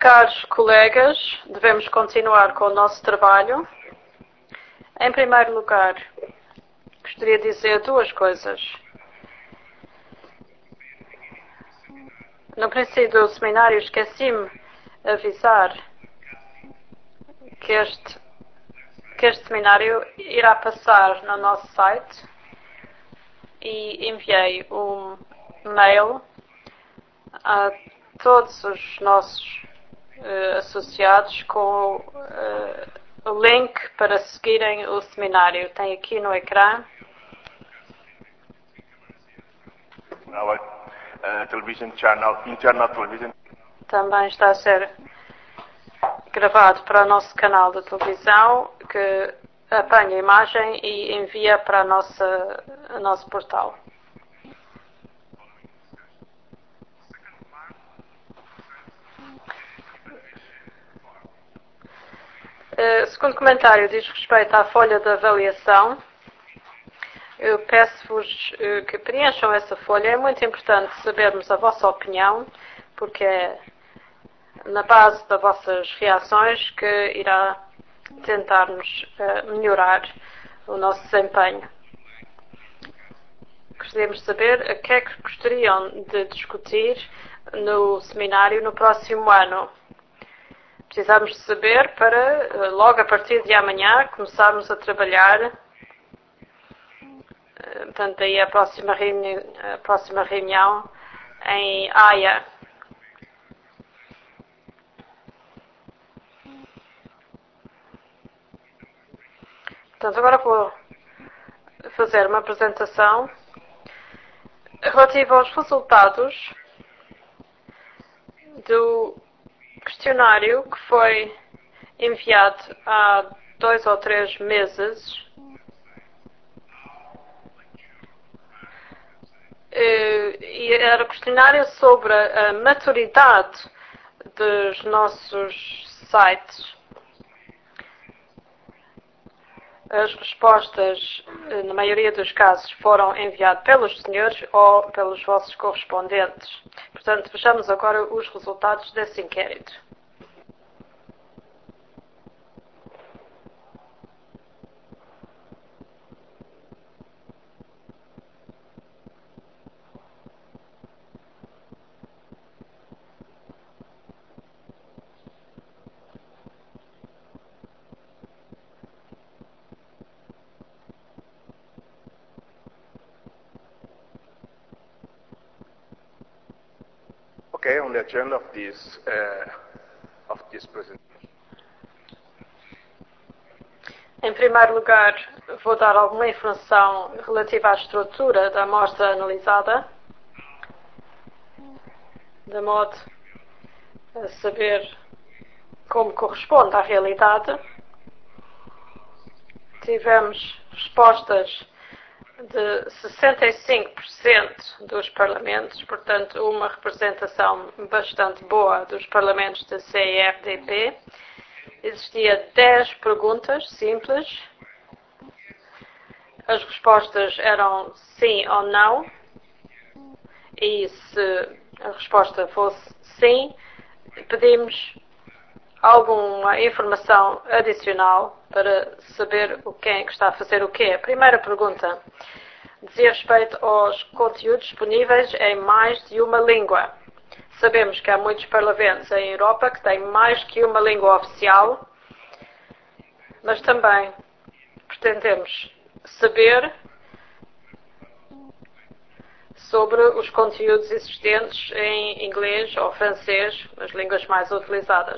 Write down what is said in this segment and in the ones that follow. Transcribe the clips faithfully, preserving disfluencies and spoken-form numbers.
Caros colegas, devemos continuar com o nosso trabalho. Em primeiro lugar, gostaria de dizer duas coisas. No princípio do seminário esqueci-me de avisar que este, que este seminário irá passar no nosso site e enviei um mail a todos os nossos uh, associados com uh, o link para seguirem o seminário. Tem aqui no ecrã. Our uh, television channel, internal television. Também está a ser gravado para o nosso canal de televisão, que apanha a imagem e envia para a nossa, o nosso portal. Uh, segundo comentário diz respeito à folha de avaliação. Eu peço-vos uh, que preencham essa folha. É muito importante sabermos a vossa opinião, porque é na base das vossas reações que irá tentarmos uh, melhorar o nosso desempenho. Gostaríamos de saber a que é que gostariam de discutir no seminário no próximo ano. Precisamos de saber para, logo a partir de amanhã, começarmos a trabalhar. Portanto, aí a próxima reunião, a próxima reunião em Haia. Portanto, agora vou fazer uma apresentação relativa aos resultados do questionário que foi enviado há dois ou três meses e era um questionário sobre a maturidade dos nossos sites. As respostas, na maioria dos casos, foram enviadas pelos senhores ou pelos vossos correspondentes. Portanto, vejamos agora os resultados desse inquérito. Okay, on the agenda of this uh, of this presentation. Em primeiro lugar, vou dar alguma informação relativa à estrutura da amostra analisada, de modo a saber como corresponde à realidade. Tivemos respostas de sessenta e cinco por cento dos parlamentos, portanto, uma representação bastante boa dos parlamentos da C E R D P. Existia dez perguntas simples. As respostas eram sim ou não. E se a resposta fosse sim, pedimos alguma informação adicional para saber o quem é que está a fazer o quê. A primeira pergunta dizia respeito aos conteúdos disponíveis em mais de uma língua. Sabemos que há muitos parlamentos em Europa que têm mais que uma língua oficial, mas também pretendemos saber sobre os conteúdos existentes em inglês ou francês, as línguas mais utilizadas.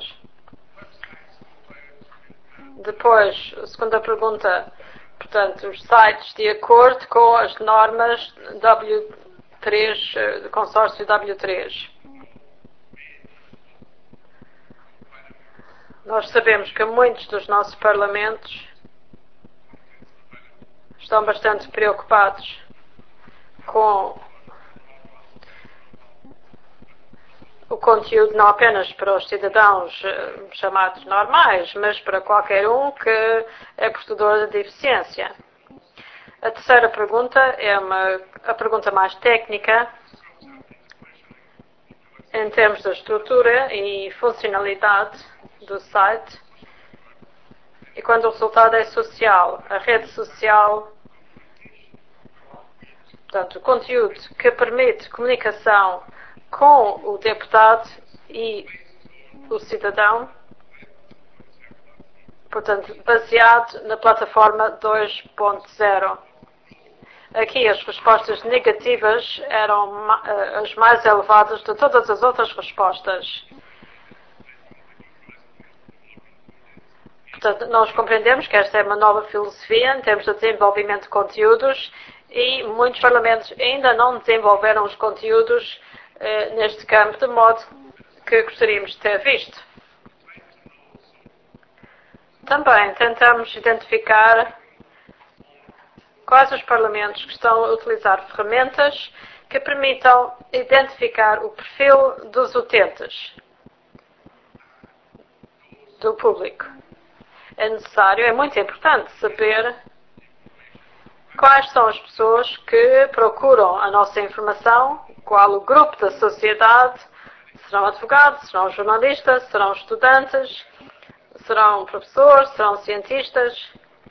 Depois, a segunda pergunta, portanto, os sites de acordo com as normas W três, do consórcio W três. Nós sabemos que muitos dos nossos parlamentos estão bastante preocupados com o conteúdo não apenas para os cidadãos uh, chamados normais, mas para qualquer um que é portador de deficiência. A terceira pergunta é uma, a pergunta mais técnica. em termos da estrutura e funcionalidade do site. E quando o resultado é social, a rede social, portanto, o conteúdo que permite comunicação com o deputado e o cidadão, portanto, baseado na plataforma dois ponto zero. Aqui as respostas negativas eram as mais elevadas de todas as outras respostas. Portanto, nós compreendemos que esta é uma nova filosofia em termos de desenvolvimento de conteúdos e muitos parlamentos ainda não desenvolveram os conteúdos eh, neste campo de modo que gostaríamos de ter visto. Também tentamos identificar quais os parlamentos que estão a utilizar ferramentas que permitam identificar o perfil dos utentes, do público. É necessário, é muito importante saber quais são as pessoas que procuram a nossa informação, qual o grupo da sociedade, serão advogados, serão jornalistas, serão estudantes, serão professores, serão cientistas.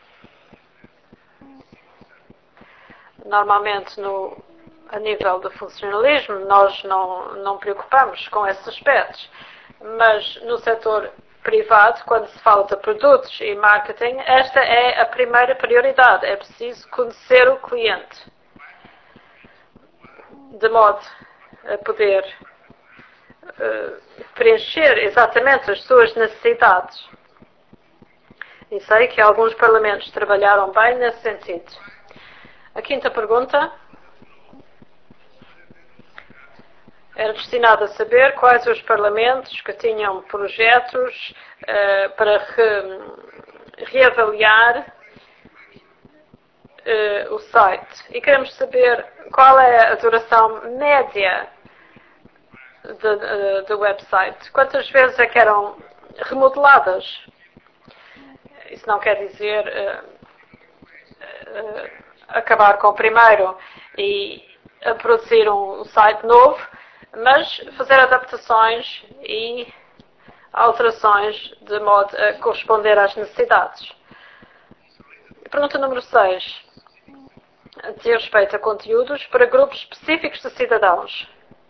Normalmente, no, a nível do funcionalismo, nós não, não preocupamos com esses aspectos. Mas no setor privado, quando se fala de produtos e marketing, esta é a primeira prioridade. É preciso conhecer o cliente, de modo a poder uh, preencher exatamente as suas necessidades. E sei que alguns parlamentos trabalharam bem nesse sentido. A quinta pergunta era destinada a saber quais os parlamentos que tinham projetos uh, para re, reavaliar uh, o site. E queremos saber qual é a duração média do, uh, do website. Quantas vezes é que eram remodeladas? Isso não quer dizer uh, uh, acabar com o primeiro e a produzir um site novo, mas fazer adaptações e alterações de modo a corresponder às necessidades. Pergunta número seis. Diz respeito a conteúdos para grupos específicos de cidadãos.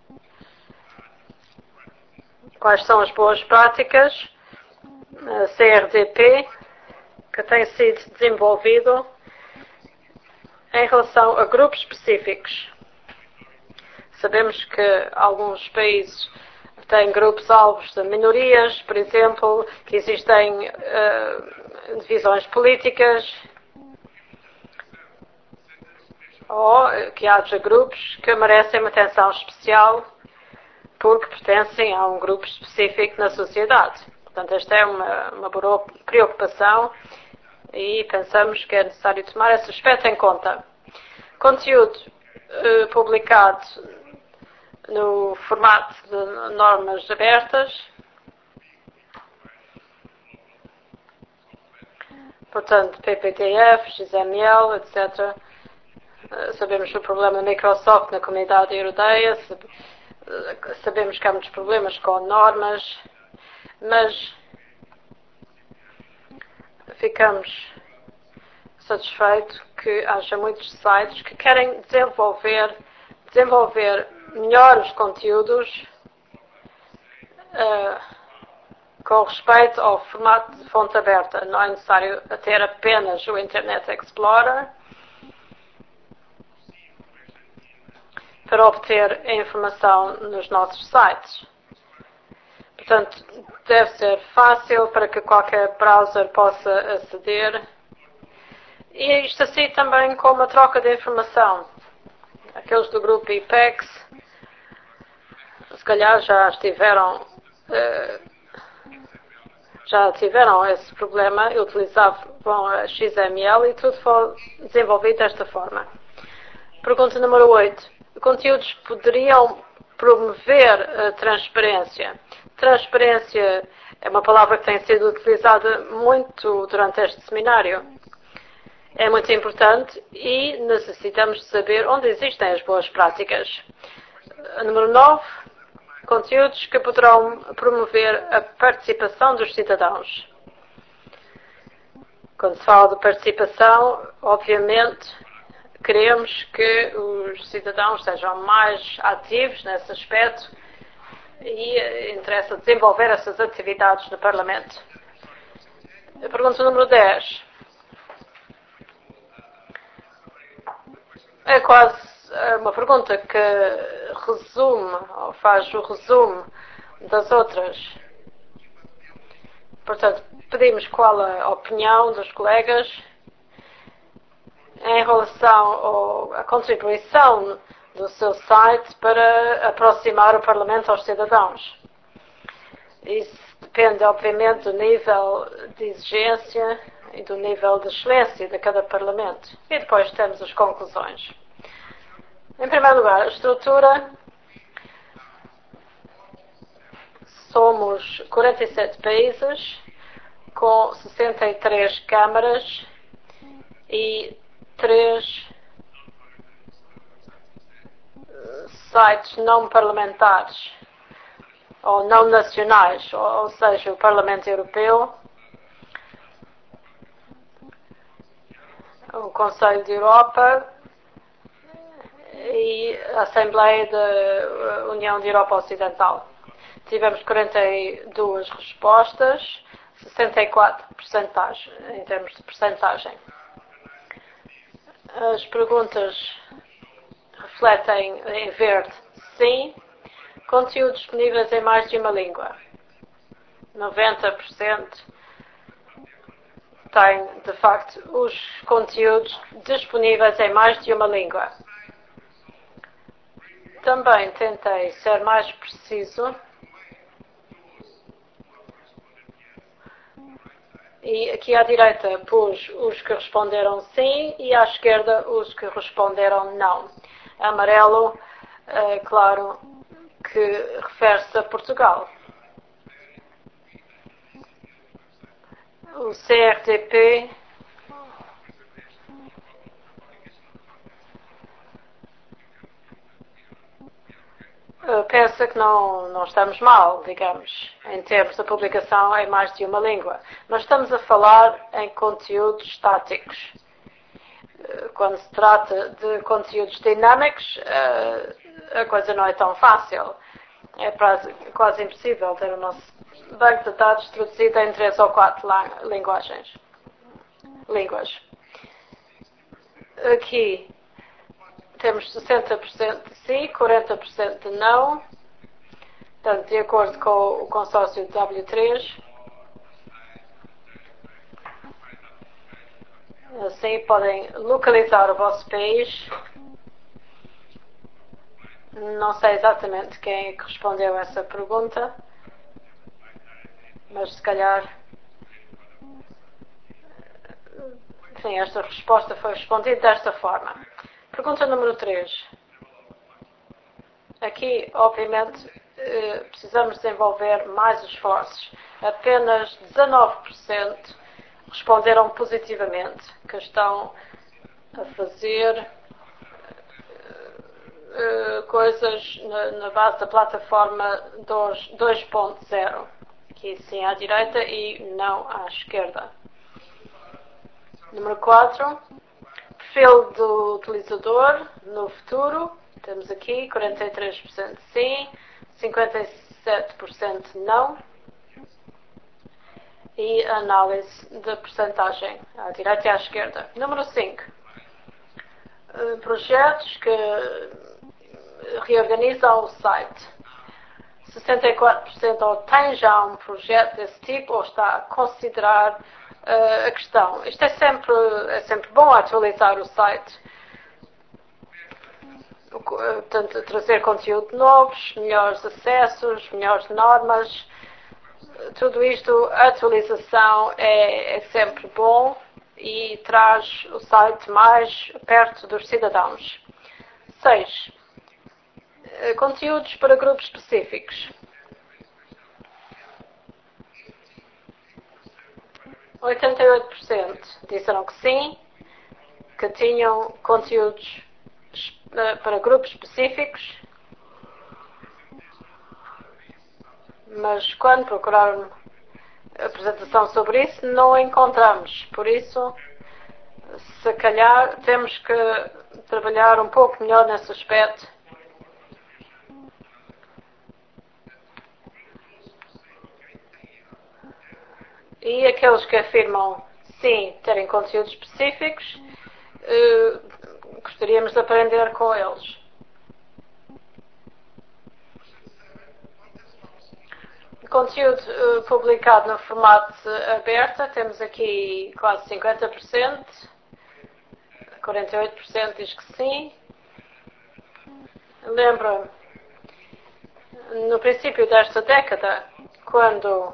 Quais são as boas práticas, a C R D P, que tem sido desenvolvido em relação a grupos específicos? Sabemos que alguns países têm grupos-alvos de minorias, por exemplo, que existem uh, divisões políticas, ou que haja grupos que merecem uma atenção especial porque pertencem a um grupo específico na sociedade. Portanto, esta é uma, uma preocupação e pensamos que é necessário tomar esse aspecto em conta. Conteúdo uh, publicado no formato de normas abertas, portanto, P P T F, X M L, etcétera. Uh, sabemos o problema da Microsoft na comunidade europeia, sabemos que há muitos problemas com normas, mas ficamos satisfeitos que haja muitos sites que querem desenvolver, desenvolver melhores conteúdos uh, com respeito ao formato de fonte aberta. Não é necessário ter apenas o Internet Explorer para obter a informação nos nossos sites. Portanto, deve ser fácil para que qualquer browser possa aceder. E isto assim também com uma troca de informação. Aqueles do grupo I P E X, se calhar já estiveram, já tiveram esse problema e utilizavam a X M L e tudo foi desenvolvido desta forma. Pergunta número oito. Conteúdos poderiam promover a transparência. Transparência é uma palavra que tem sido utilizada muito durante este seminário. É muito importante e necessitamos de saber onde existem as boas práticas. Número nove. conteúdos que poderão promover a participação dos cidadãos. Quando se fala de participação, obviamente, queremos que os cidadãos sejam mais ativos nesse aspecto e interessa desenvolver essas atividades no Parlamento. A pergunta número dez. É quase uma pergunta que resume, ou faz o resumo das outras. Portanto, pedimos qual a opinião dos colegas em relação à contribuição do seu site para aproximar o Parlamento aos cidadãos. Isso depende, obviamente, do nível de exigência e do nível de excelência de cada Parlamento. E depois temos as conclusões. Em primeiro lugar, a estrutura. Somos quarenta e sete países, com sessenta e três câmaras e três sites não parlamentares, ou não nacionais, ou seja, o Parlamento Europeu, o Conselho de Europa e a Assembleia da União de Europa Ocidental. Tivemos quarenta e duas respostas, sessenta e quatro por cento em termos de percentagem. As perguntas refletem em verde, sim, conteúdos disponíveis em mais de uma língua. noventa por cento tem, de facto, os conteúdos disponíveis em mais de uma língua. Também tentei ser mais preciso e aqui à direita pus os que responderam sim e à esquerda os que responderam não. Amarelo, é claro, que refere-se a Portugal. O C R T P pensa que não, não estamos mal, digamos, em termos de publicação em mais de uma língua. Mas estamos a falar em conteúdos estáticos. Quando se trata de conteúdos dinâmicos, a coisa não é tão fácil. É quase impossível ter o nosso banco de dados traduzido em três ou quatro linguagens. línguas. Aqui temos sessenta por cento de sim, quarenta por cento de não. Portanto, de acordo com o consórcio W três. Assim, podem localizar o vosso país. Não sei exatamente quem é que respondeu essa pergunta, mas se calhar, enfim, esta resposta foi respondida desta forma. Pergunta número três. Aqui, obviamente, precisamos desenvolver mais esforços. Apenas dezanove por cento responderam positivamente, que estão a fazer coisas na, na base da plataforma dois ponto zero. Aqui sim à direita e não à esquerda. Número quatro. Perfil do utilizador no futuro. Temos aqui quarenta e três por cento sim, cinquenta e sete por cento não. E análise da percentagem à direita e à esquerda. Número cinco. Projetos que reorganizam o site. sessenta e quatro por cento ou tem já um projeto desse tipo ou está a considerar uh, a questão. Isto é sempre, é sempre bom atualizar o site. Portanto, trazer conteúdo novos, melhores acessos, melhores normas. Tudo isto, a atualização é, é sempre bom e traz o site mais perto dos cidadãos. seis. Conteúdos para grupos específicos. oitenta e oito por cento disseram que sim, que tinham conteúdos para grupos específicos. Mas quando procuraram apresentação sobre isso, não encontramos. Por isso, se calhar, temos que trabalhar um pouco melhor nesse aspecto. E aqueles que afirmam, sim, terem conteúdos específicos, eh, gostaríamos de aprender com eles. Conteúdo uh, publicado no formato aberto, temos aqui quase cinquenta por cento, quarenta e oito por cento diz que sim. Lembra, no princípio desta década, quando uh,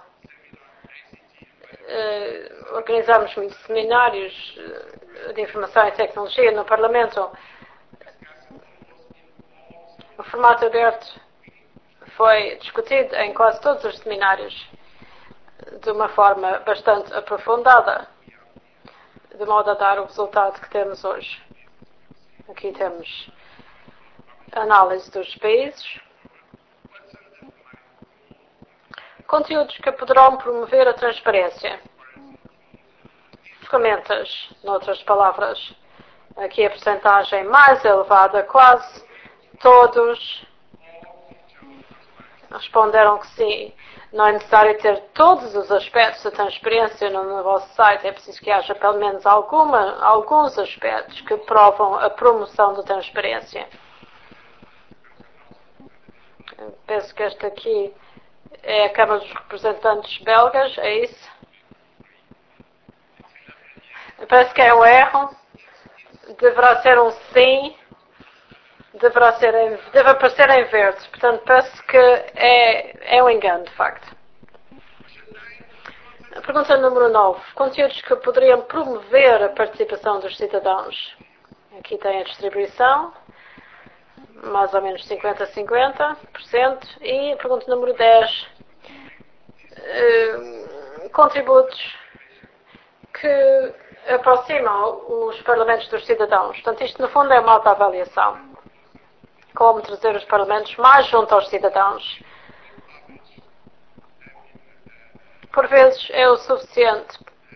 organizámos muitos seminários de informação e tecnologia no Parlamento, o formato aberto foi discutido em quase todos os seminários de uma forma bastante aprofundada, de modo a dar o resultado que temos hoje. Aqui temos análise dos países, conteúdos que poderão promover a transparência, ferramentas, noutras palavras, aqui a percentagem mais elevada, quase todos responderam que sim. Não é necessário ter todos os aspectos da transparência no, no vosso site. É preciso que haja pelo menos alguma, alguns aspectos que provam a promoção da transparência. Eu penso que esta aqui é a Câmara dos Representantes belgas, é isso? Parece que é um erro. Deverá ser um sim. Deverá ser em, deve aparecer em verde. Portanto, penso que é, é um engano, de facto. A pergunta número nove. Conteúdos que poderiam promover a participação dos cidadãos. Aqui tem a distribuição. Mais ou menos cinquenta a cinquenta por cento. E a pergunta número dez. Uh, contributos que aproximam os parlamentos dos cidadãos. Portanto, isto no fundo é uma autoavaliação. Como trazer os parlamentos mais junto aos cidadãos. Por vezes é o suficiente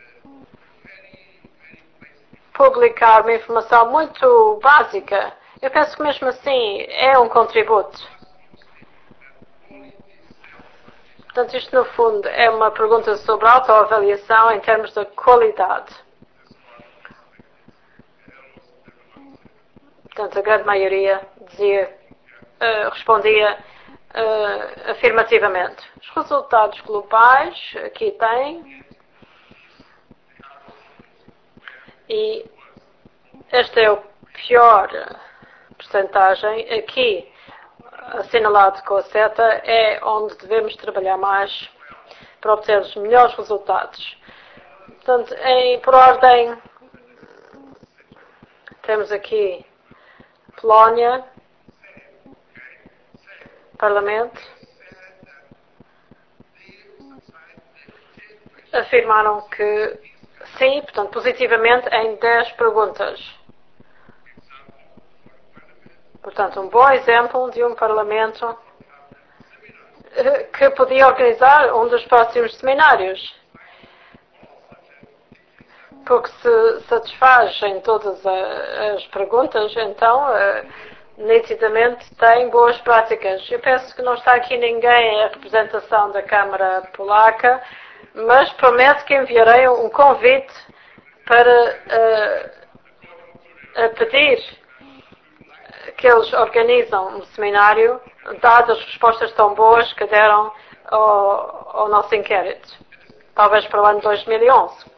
publicar uma informação muito básica. Eu penso que mesmo assim é um contributo. Portanto, isto no fundo é uma pergunta sobre autoavaliação em termos de qualidade. Portanto, a grande maioria dizia, uh, respondia uh, afirmativamente. Os resultados globais, aqui tem. E esta é a pior percentagem. Aqui, assinalado com a seta, é onde devemos trabalhar mais para obter os melhores resultados. Portanto, em, por ordem, temos aqui Polónia, Parlamento, afirmaram que sim, portanto, positivamente em dez perguntas. Portanto, um bom exemplo de um Parlamento que podia organizar um dos próximos seminários. Porque se satisfaz em todas as perguntas, então, nitidamente tem boas práticas. Eu penso que não está aqui ninguém a representação da Câmara Polaca, mas prometo que enviarei um convite para uh, a pedir que eles organizam um seminário, dadas as respostas tão boas que deram ao, ao nosso inquérito. Talvez para o ano dois mil e onze.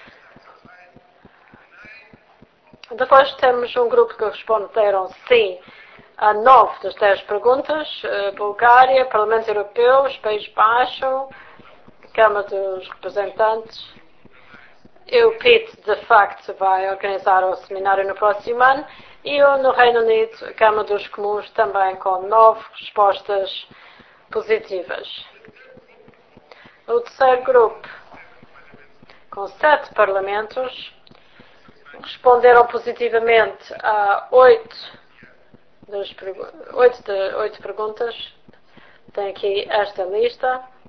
Depois temos um grupo que responderam sim a nove das dez perguntas. Bulgária, Parlamento Europeu, País Baixo, Câmara dos Representantes. O P I T, de facto, vai organizar o seminário no próximo ano. E eu, no Reino Unido, a Câmara dos Comuns, também com nove respostas positivas. O terceiro grupo, com sete parlamentos, responderam positivamente a oito, das, oito, de, oito perguntas. Tem aqui esta lista.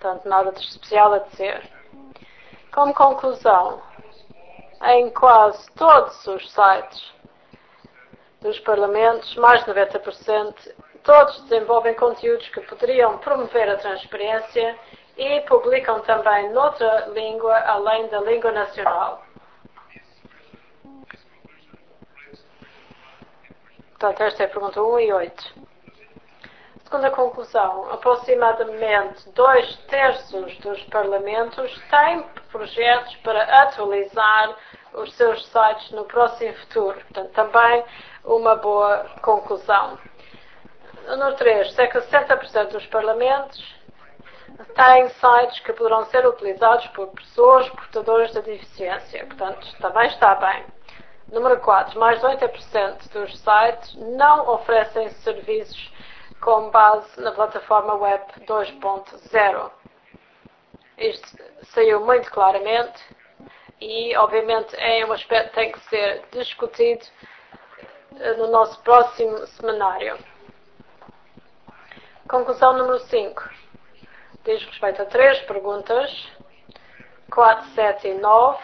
Portanto, nada de especial a dizer. Como conclusão, em quase todos os sites dos parlamentos, mais de noventa por cento, todos desenvolvem conteúdos que poderiam promover a transparência e publicam também noutra língua além da língua nacional. Portanto, esta é a pergunta um e oito. Segunda conclusão, aproximadamente dois terços dos parlamentos têm projetos para atualizar os seus sites no próximo futuro. Portanto, também uma boa conclusão. Número três, cerca de sessenta por cento dos parlamentos têm sites que poderão ser utilizados por pessoas portadoras de deficiência. Portanto, também está bem. Número quatro, mais de oitenta por cento dos sites não oferecem serviços com base na plataforma Web dois ponto zero. Isto saiu muito claramente e, obviamente, é um aspecto que tem que ser discutido no nosso próximo seminário. Conclusão número cinco. Diz respeito a três perguntas, quatro, sete e nove.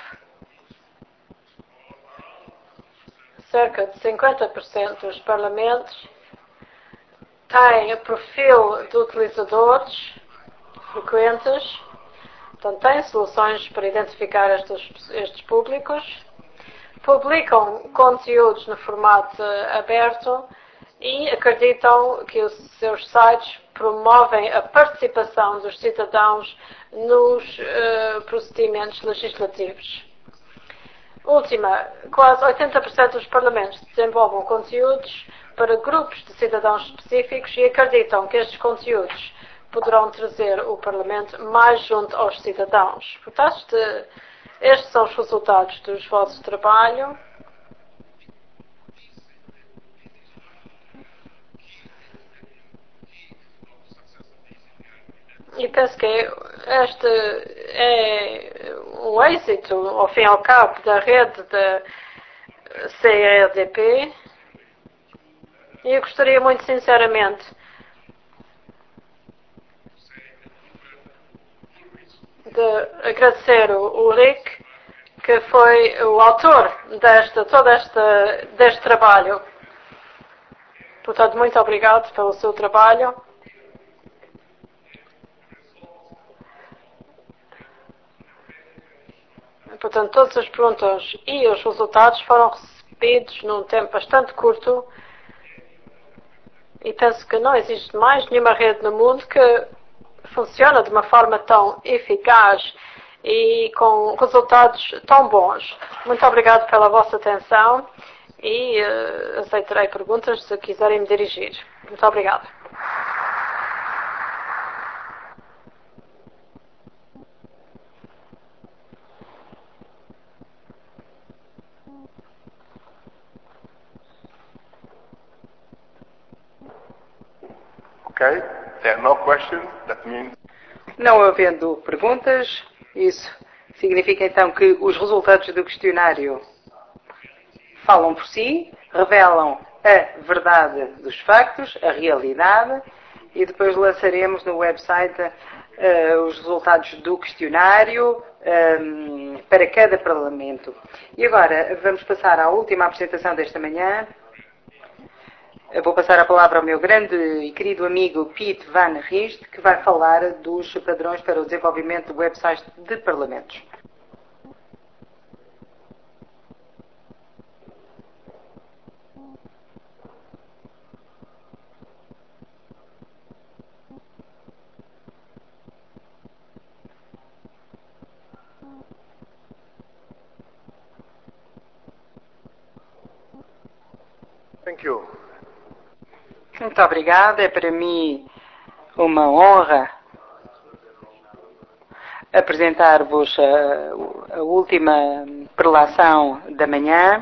Cerca de cinquenta por cento dos parlamentos têm perfil de utilizadores frequentes, portanto, têm soluções para identificar estes, estes públicos, publicam conteúdos no formato aberto e acreditam que os seus sites promovem a participação dos cidadãos nos uh, procedimentos legislativos. Última, quase oitenta por cento dos parlamentos desenvolvem conteúdos para grupos de cidadãos específicos e acreditam que estes conteúdos poderão trazer o Parlamento mais junto aos cidadãos. Portanto, estes são os resultados dos vossos trabalhos. E penso que este é um êxito, ao fim e ao cabo, da rede da C E D P. E eu gostaria muito sinceramente de agradecer o Ulrich, que foi o autor desta, todo esta, deste trabalho. Portanto, muito obrigado pelo seu trabalho. Portanto, todas as perguntas e os resultados foram recebidos num tempo bastante curto. E penso que não existe mais nenhuma rede no mundo que funciona de uma forma tão eficaz e com resultados tão bons. Muito obrigado pela vossa atenção e uh, aceitarei perguntas se quiserem me dirigir. Muito obrigado. Okay, there are no questions. That means... Não havendo perguntas, isso significa então que os resultados do questionário falam por si, revelam a verdade dos factos, a realidade, e depois lançaremos no website uh, os resultados do questionário um, para cada parlamento. E agora vamos passar à última apresentação desta manhã. Eu vou passar a palavra ao meu grande e querido amigo Piet van Rist, que vai falar dos padrões para o desenvolvimento de websites de parlamentos. Thank you. Muito obrigada. É para mim uma honra apresentar-vos a, a última prelação da manhã.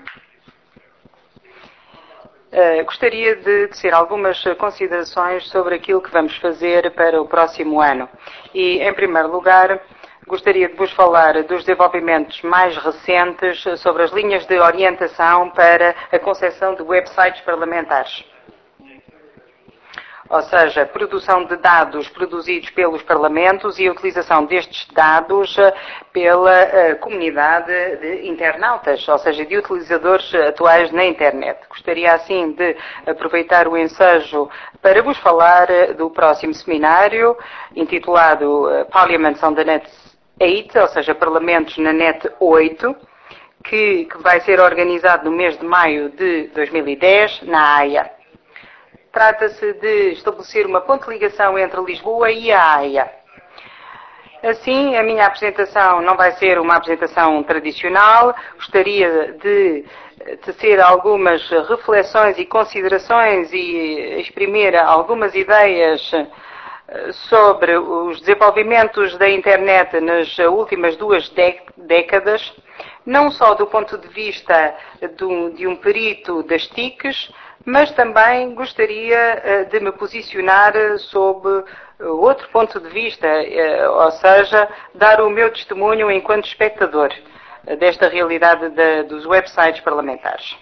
Uh, gostaria de tecer algumas considerações sobre aquilo que vamos fazer para o próximo ano. E, em primeiro lugar, gostaria de vos falar dos desenvolvimentos mais recentes sobre as linhas de orientação para a concessão de websites parlamentares. ou seja, produção de dados produzidos pelos parlamentos e a utilização destes dados pela uh, comunidade de internautas, ou seja, de utilizadores atuais na internet. Gostaria assim de aproveitar o ensejo para vos falar do próximo seminário, intitulado uh, Parliaments on the Net oito, ou seja, Parlamentos na Net oito, que, que vai ser organizado no mês de maio de dois mil e dez, na Haia. Trata-se de estabelecer uma ponte de ligação entre Lisboa e a Haia. Assim, a minha apresentação não vai ser uma apresentação tradicional. Gostaria de tecer algumas reflexões e considerações e exprimir algumas ideias sobre os desenvolvimentos da internet nas últimas duas décadas, não só do ponto de vista de um perito das T I Cs, mas também gostaria de me posicionar sob outro ponto de vista, ou seja, dar o meu testemunho enquanto espectador desta realidade de, dos websites parlamentares.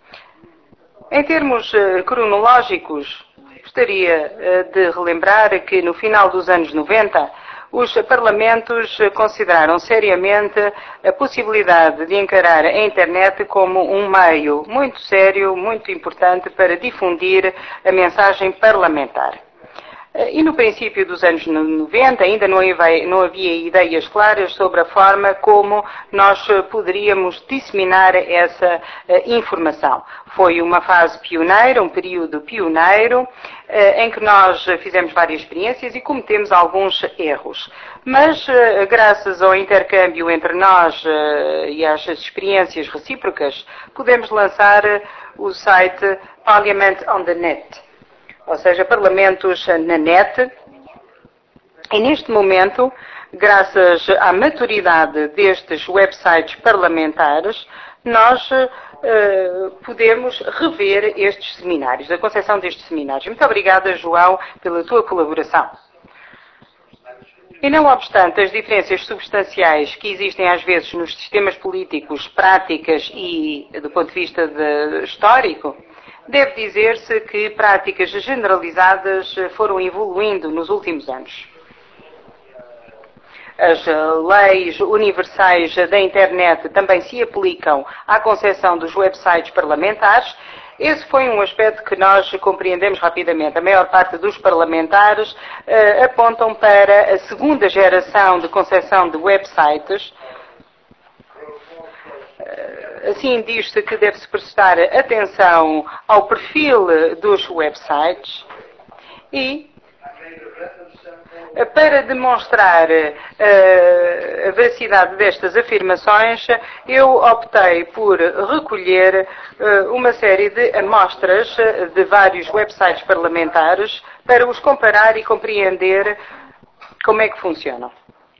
Em termos cronológicos, gostaria de relembrar que no final dos anos noventa, os parlamentos consideraram seriamente a possibilidade de encarar a internet como um meio muito sério, muito importante para difundir a mensagem parlamentar. E no princípio dos anos noventa ainda não havia ideias claras sobre a forma como nós poderíamos disseminar essa informação. Foi uma fase pioneira, um período pioneiro, em que nós fizemos várias experiências e cometemos alguns erros. Mas, graças ao intercâmbio entre nós e às experiências recíprocas, podemos lançar o site Parliament on the Net, ou seja, parlamentos na net, e neste momento, graças à maturidade destes websites parlamentares, nós uh, podemos rever estes seminários, a concepção destes seminários. Muito obrigada, João, pela tua colaboração. E não obstante as diferenças substanciais que existem às vezes nos sistemas políticos, práticas e do ponto de vista de, histórico, deve dizer-se que práticas generalizadas foram evoluindo nos últimos anos. As leis universais da internet também se aplicam à concepção dos websites parlamentares. Esse foi um aspecto que nós compreendemos rapidamente. A maior parte dos parlamentares uh, apontam para a segunda geração de concepção de websites. Assim, diz-se que deve-se prestar atenção ao perfil dos websites e, para demonstrar uh, a veracidade destas afirmações, eu optei por recolher uh, uma série de amostras de vários websites parlamentares para os comparar e compreender como é que funcionam.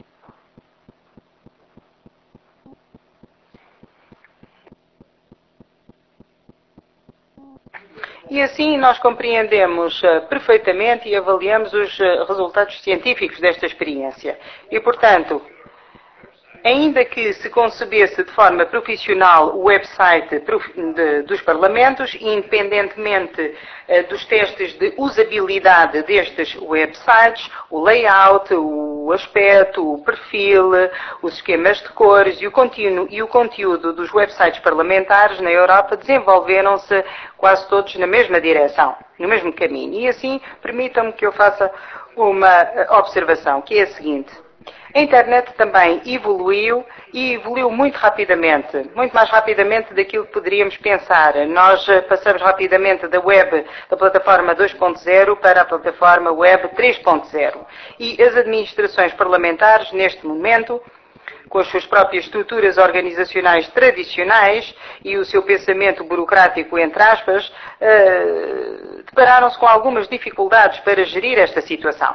E assim nós compreendemos uh, perfeitamente e avaliamos os uh, resultados científicos desta experiência. E, portanto, ainda que se concebesse de forma profissional o website de, dos parlamentos, independentemente uh, dos testes de usabilidade destes websites, o layout, o aspecto, o perfil, os esquemas de cores e o, contínuo, e o conteúdo dos websites parlamentares na Europa desenvolveram-se quase todos na mesma direção, no mesmo caminho. E assim, permitam-me que eu faça uma observação, que é a seguinte. A internet também evoluiu e evoluiu muito rapidamente, muito mais rapidamente daquilo que poderíamos pensar. Nós passamos rapidamente da web, da plataforma dois ponto zero para a plataforma web três ponto zero. E as administrações parlamentares, neste momento, com as suas próprias estruturas organizacionais tradicionais e o seu pensamento burocrático, entre aspas, uh, depararam-se com algumas dificuldades para gerir esta situação.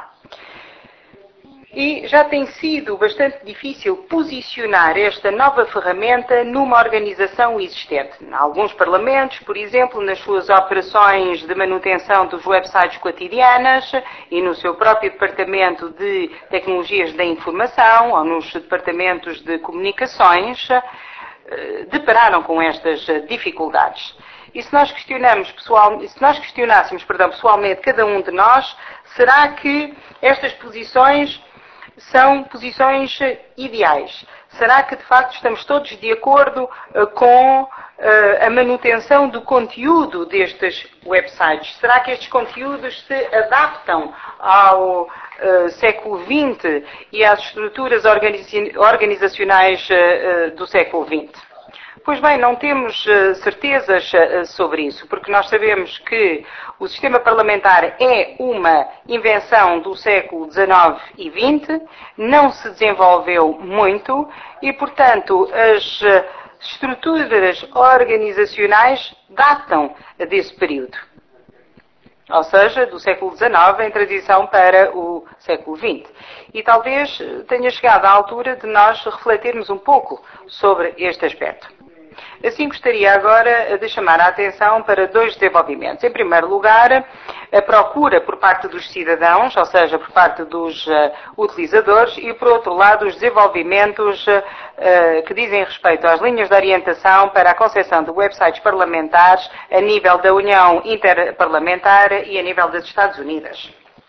E já tem sido bastante difícil posicionar esta nova ferramenta numa organização existente. Em alguns parlamentos, por exemplo, nas suas operações de manutenção dos websites cotidianas e no seu próprio departamento de tecnologias da informação ou nos departamentos de comunicações, depararam com estas dificuldades. E se nós questionamos pessoal, se nós questionássemos, perdão, pessoalmente cada um de nós, será que estas posições são posições ideais? Será que de facto estamos todos de acordo uh, com uh, a manutenção do conteúdo destes websites? Será que estes conteúdos se adaptam ao uh, século vinte e às estruturas organizi- organizacionais uh, uh, do século vinte? Pois bem, não temos uh, certezas uh, sobre isso, porque nós sabemos que o sistema parlamentar é uma invenção do século dezenove e vinte, não se desenvolveu muito e, portanto, as uh, estruturas organizacionais datam desse período. Ou seja, do século dezenove em transição para o século vinte. E talvez tenha chegado a altura de nós refletirmos um pouco sobre este aspecto. Assim, gostaria agora de chamar a atenção para dois desenvolvimentos. Em primeiro lugar, a procura por parte dos cidadãos, ou seja, por parte dos uh, utilizadores, e por outro lado, os desenvolvimentos uh, que dizem respeito às linhas de orientação para a concepção de websites parlamentares a nível da União Interparlamentar e a nível dos Estados Unidos.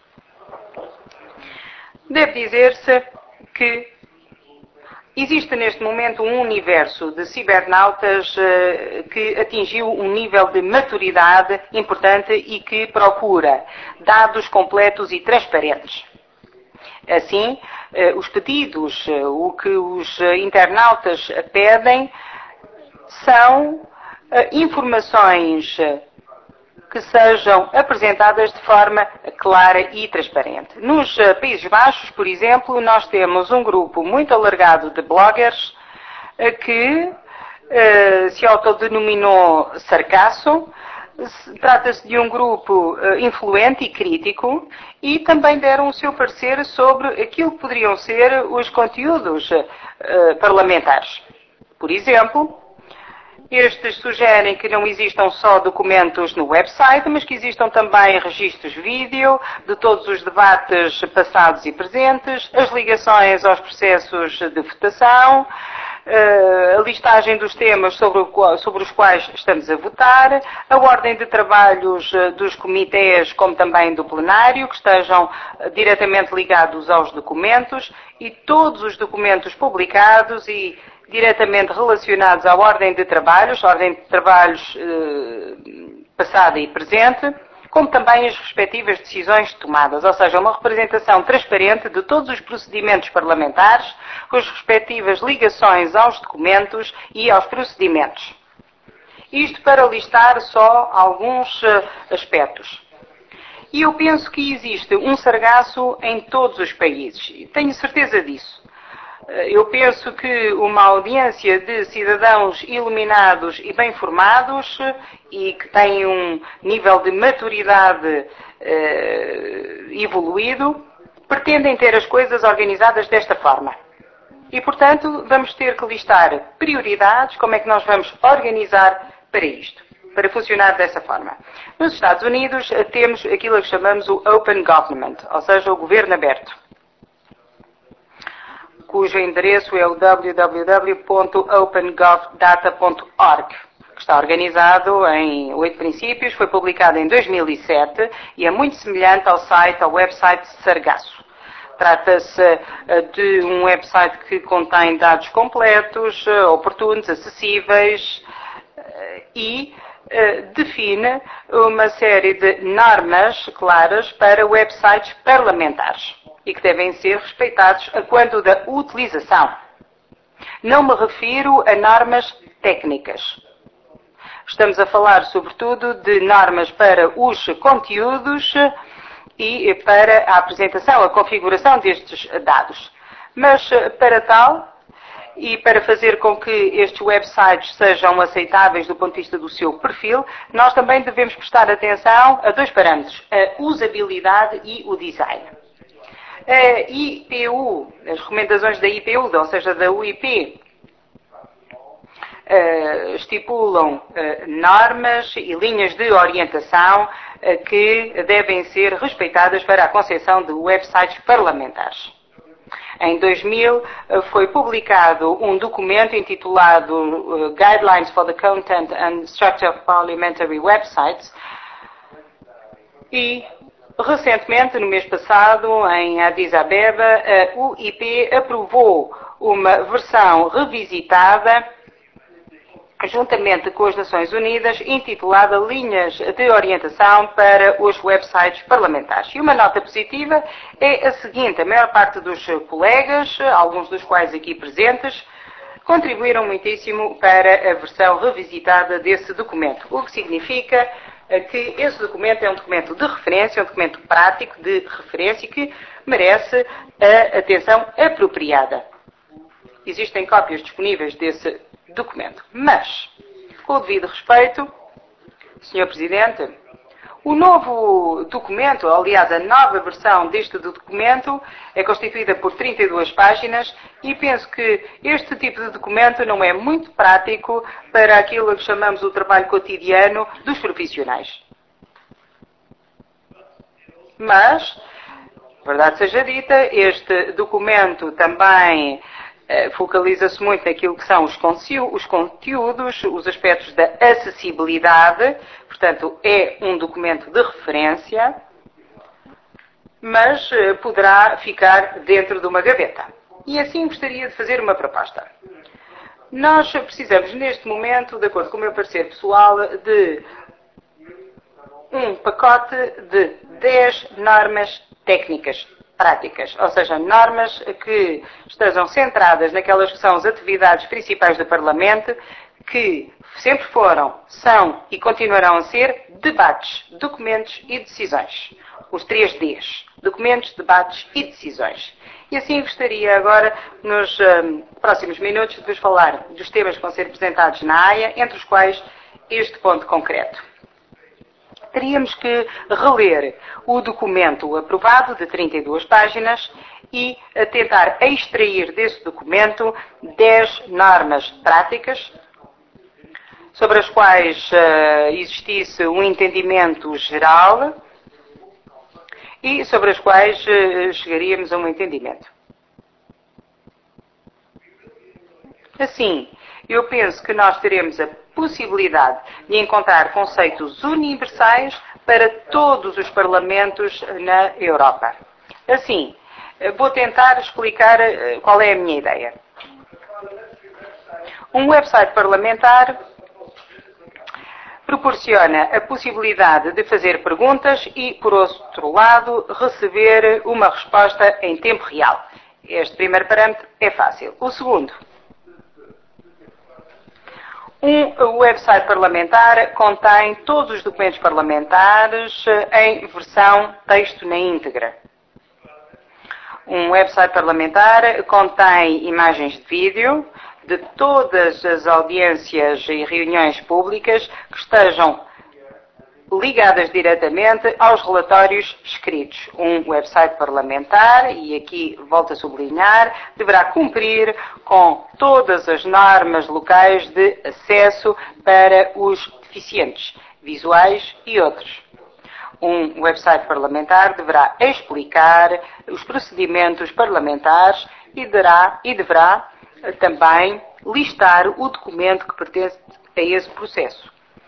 Deve dizer-se que existe neste momento um universo de cibernautas uh, que atingiu um nível de maturidade importante e que procura dados completos e transparentes. Assim, uh, os pedidos, uh, o que os uh, internautas pedem são uh, informações uh, que sejam apresentadas de forma clara e transparente. Nos uh, Países Baixos, por exemplo, nós temos um grupo muito alargado de bloggers uh, que uh, se autodenominou Sargasso. Trata-se de um grupo uh, influente e crítico e também deram o seu parecer sobre aquilo que poderiam ser os conteúdos uh, parlamentares. Por exemplo, estes sugerem que não existam só documentos no website, mas que existam também registros vídeo de todos os debates passados e presentes, as ligações aos processos de votação, a listagem dos temas sobre, o, sobre os quais estamos a votar, a ordem de trabalhos dos comitês, como também do plenário, que estejam diretamente ligados aos documentos, e todos os documentos publicados e diretamente relacionados à ordem de trabalhos, ordem de trabalhos eh, passada e presente, como também as respectivas decisões tomadas, ou seja, uma representação transparente de todos os procedimentos parlamentares, com as respectivas ligações aos documentos e aos procedimentos. Isto para listar só alguns uh, aspectos. E eu penso que existe um sargaço em todos os países, tenho certeza disso. Eu penso que uma audiência de cidadãos iluminados e bem formados e que têm um nível de maturidade eh, evoluído, pretendem ter as coisas organizadas desta forma. E, portanto, vamos ter que listar prioridades, como é que nós vamos organizar para isto, para funcionar dessa forma. Nos Estados Unidos temos aquilo que chamamos o Open Government, ou seja, o governo aberto, cujo endereço é o w w w ponto open gov data ponto org, que está organizado em oito princípios, foi publicado em dois mil e sete e é muito semelhante ao site, ao website Sargasso. Trata-se de um website que contém dados completos, oportunos, acessíveis e define uma série de normas claras para websites parlamentares e que devem ser respeitados a quanto da utilização. Não me refiro a normas técnicas. Estamos a falar, sobretudo, de normas para os conteúdos e para a apresentação, a configuração destes dados. Mas, para tal, e para fazer com que estes websites sejam aceitáveis do ponto de vista do seu perfil, nós também devemos prestar atenção a dois parâmetros, a usabilidade e o design. A I P U, as recomendações da I P U, ou seja, da U I P, Uh, estipulam uh, normas e linhas de orientação uh, que devem ser respeitadas para a concepção de websites parlamentares. Em dois mil foi publicado um documento intitulado Guidelines for the Content and Structure of Parliamentary Websites e, recentemente, no mês passado, em Addis Abeba, a U I P aprovou uma versão revisitada juntamente com as Nações Unidas, intitulada Linhas de Orientação para os Websites Parlamentares. E uma nota positiva é a seguinte: a maior parte dos colegas, alguns dos quais aqui presentes, contribuíram muitíssimo para a versão revisitada desse documento, o que significa que esse documento é um documento de referência, um documento prático de referência que merece a atenção apropriada. Existem cópias disponíveis desse documento. Mas, com o devido respeito, senhor Presidente, o novo documento, aliás, a nova versão deste documento, é constituída por trinta e duas páginas e penso que este tipo de documento não é muito prático para aquilo que chamamos o trabalho cotidiano dos profissionais. Mas, verdade seja dita, este documento também focaliza-se muito naquilo que são os conteúdos, os aspectos da acessibilidade, portanto é um documento de referência, mas poderá ficar dentro de uma gaveta. E assim gostaria de fazer uma proposta. Nós precisamos neste momento, de acordo com o meu parecer pessoal, de um pacote de dez normas técnicas práticas, ou seja, normas que estejam centradas naquelas que são as atividades principais do Parlamento, que sempre foram, são e continuarão a ser debates, documentos e decisões. Os três Ds. Documentos, debates e decisões. E assim gostaria agora, nos um, próximos minutos, de vos falar dos temas que vão ser apresentados na A I A, entre os quais este ponto concreto. Teríamos que reler o documento aprovado de trinta e duas páginas e tentar extrair desse documento dez normas práticas sobre as quais uh, existisse um entendimento geral e sobre as quais uh, chegaríamos a um entendimento. Assim, eu penso que nós teremos a possibilidade de encontrar conceitos universais para todos os parlamentos na Europa. Assim, vou tentar explicar qual é a minha ideia. Um website parlamentar proporciona a possibilidade de fazer perguntas e, por outro lado, receber uma resposta em tempo real. Este primeiro parâmetro é fácil. O segundo: um website parlamentar contém todos os documentos parlamentares em versão texto na íntegra. Um website parlamentar contém imagens de vídeo de todas as audiências e reuniões públicas que estejam ligadas diretamente aos relatórios escritos. Um website parlamentar, e aqui volto a sublinhar, deverá cumprir com todas as normas locais de acesso para os deficientes, visuais e outros. Um website parlamentar deverá explicar os procedimentos parlamentares e deverá, e deverá também listar o documento que pertence a esse processo.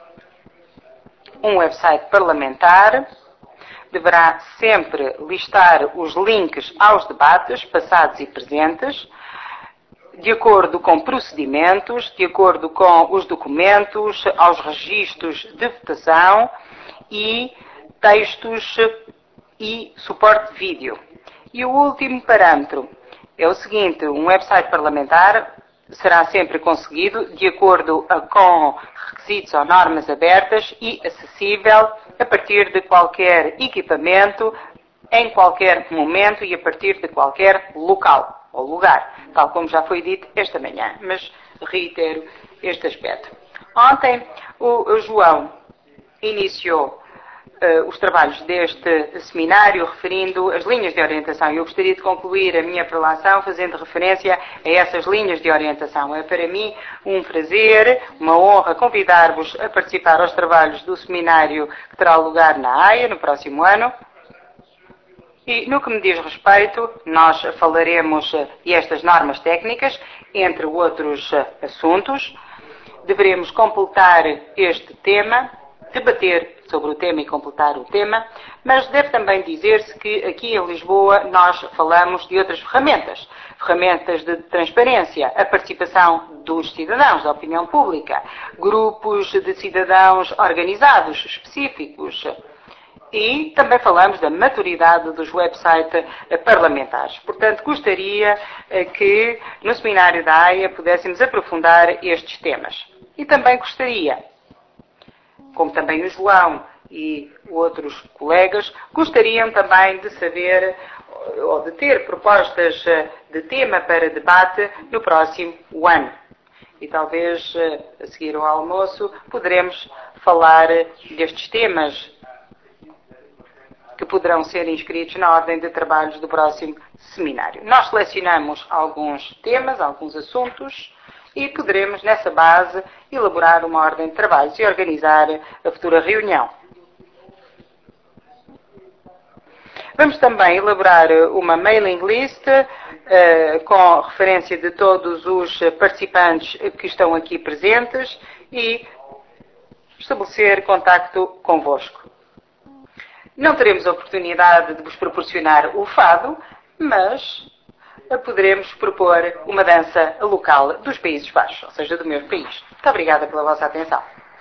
Um website parlamentar deverá sempre listar os links aos debates passados e presentes, de acordo com procedimentos, de acordo com os documentos, aos registros de votação e textos e suporte de vídeo. E o último parâmetro é o seguinte: um website parlamentar será sempre conseguido de acordo com requisitos ou normas abertas e acessível a partir de qualquer equipamento, em qualquer momento e a partir de qualquer local ou lugar, tal como já foi dito esta manhã, mas reitero este aspecto. Ontem o João iniciou Uh, os trabalhos deste seminário referindo as linhas de orientação. Eu gostaria de concluir a minha prelação fazendo referência a essas linhas de orientação. É para mim um prazer, uma honra convidar-vos a participar aos trabalhos do seminário que terá lugar na A I A no próximo ano. E no que me diz respeito, nós falaremos destas normas técnicas, entre outros assuntos. Deveremos completar este tema, debater sobre o tema e completar o tema, mas deve também dizer-se que aqui em Lisboa nós falamos de outras ferramentas. Ferramentas de transparência, a participação dos cidadãos, da opinião pública, grupos de cidadãos organizados, específicos. E também falamos da maturidade dos websites parlamentares. Portanto, gostaria que no seminário da A I A pudéssemos aprofundar estes temas. E também gostaria, como também o João e outros colegas, gostariam também de saber ou de ter propostas de tema para debate no próximo ano. E talvez, a seguir ao almoço, poderemos falar destes temas que poderão ser inscritos na ordem de trabalhos do próximo seminário. Nós selecionamos alguns temas, alguns assuntos, e poderemos, nessa base, elaborar uma ordem de trabalhos e organizar a futura reunião. Vamos também elaborar uma mailing list uh, com referência de todos os participantes que estão aqui presentes e estabelecer contacto convosco. Não teremos a oportunidade de vos proporcionar o fado, mas poderemos propor uma dança local dos Países Baixos, ou seja, do meu país. Muito obrigada pela vossa atenção.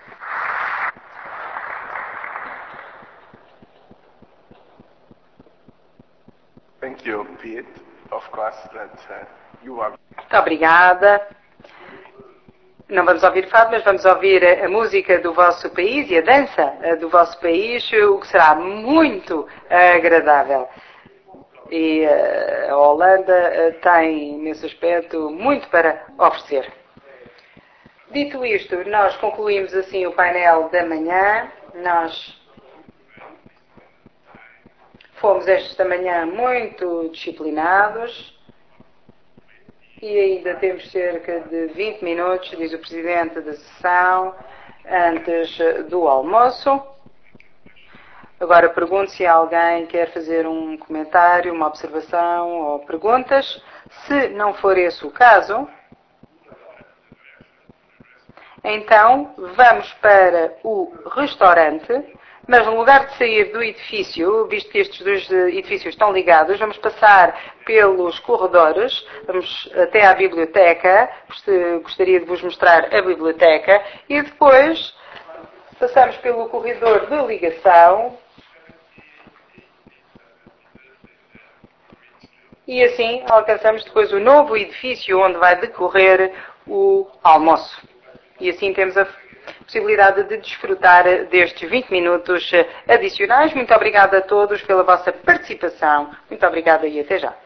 Thank you, Pete. Of course, that uh, you are. Muito obrigada. Não vamos ouvir fado, mas vamos ouvir a música do vosso país e a dança do vosso país, o que será muito agradável. E uh, a Holanda uh, tem, nesse aspecto, muito para oferecer. Dito isto, nós concluímos assim o painel da manhã. Nós fomos esta manhã muito disciplinados. E ainda temos cerca de vinte minutos, diz o Presidente da sessão, antes do almoço. Agora pergunto se alguém quer fazer um comentário, uma observação ou perguntas. Se não for esse o caso, então vamos para o restaurante. Mas no lugar de sair do edifício, visto que estes dois edifícios estão ligados, vamos passar pelos corredores, vamos até à biblioteca, gostaria de vos mostrar a biblioteca, e depois passamos pelo corredor de ligação, e assim alcançamos depois o novo edifício onde vai decorrer o almoço. E assim temos a possibilidade de desfrutar destes vinte minutos adicionais. Muito obrigada a todos pela vossa participação. Muito obrigada e até já.